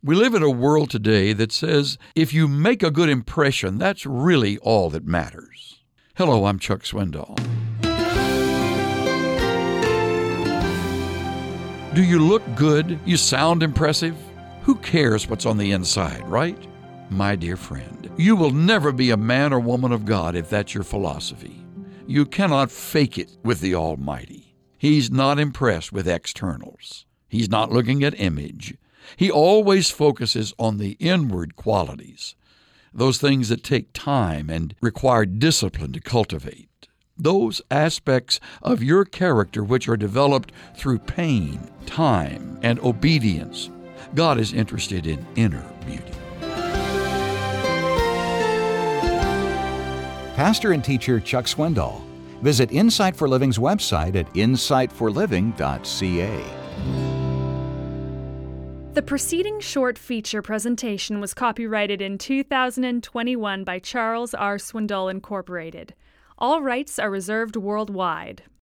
We live in a world today that says if you make a good impression, that's really all that matters. Hello, I'm Chuck Swindoll. Do you look good? You sound impressive? Who cares what's on the inside, right? My dear friend, you will never be a man or woman of God if that's your philosophy. You cannot fake it with the Almighty. He's not impressed with externals. He's not looking at image. He always focuses on the inward qualities, those things that take time and require discipline to cultivate, those aspects of your character which are developed through pain, time, and obedience. God is interested in inner beauty. Pastor and teacher Chuck Swindoll. Visit Insight for Living's website at insightforliving.ca. The preceding short feature presentation was copyrighted in 2021 by Charles R. Swindoll Incorporated. All rights are reserved worldwide.